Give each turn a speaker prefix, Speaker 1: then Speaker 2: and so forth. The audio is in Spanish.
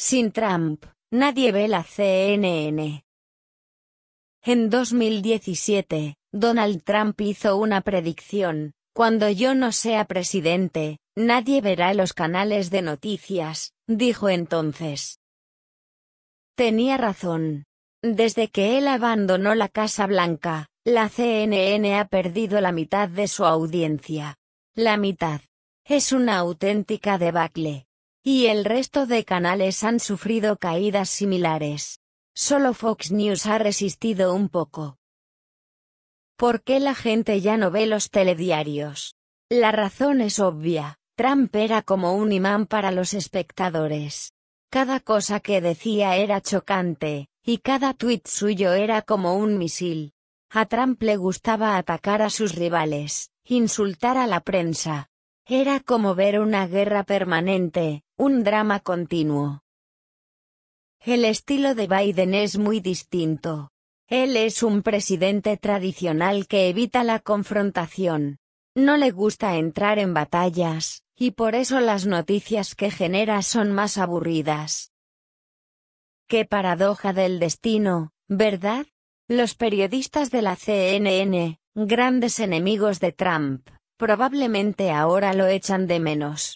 Speaker 1: Sin Trump, nadie ve la CNN. En 2017, Donald Trump hizo una predicción: cuando yo no sea presidente, nadie verá los canales de noticias, dijo entonces. Tenía razón. Desde que él abandonó la Casa Blanca, la CNN ha perdido la mitad de su audiencia. La mitad. Es una auténtica debacle. Y el resto de canales han sufrido caídas similares. Solo Fox News ha resistido un poco. ¿Por qué la gente ya no ve los telediarios? La razón es obvia: Trump era como un imán para los espectadores. Cada cosa que decía era chocante, y cada tuit suyo era como un misil. A Trump le gustaba atacar a sus rivales, insultar a la prensa. Era como ver una guerra permanente, un drama continuo. El estilo de Biden es muy distinto. Él es un presidente tradicional que evita la confrontación. No le gusta entrar en batallas, y por eso las noticias que genera son más aburridas. Qué paradoja del destino, ¿verdad? Los periodistas de la CNN, grandes enemigos de Trump, probablemente ahora lo echan de menos.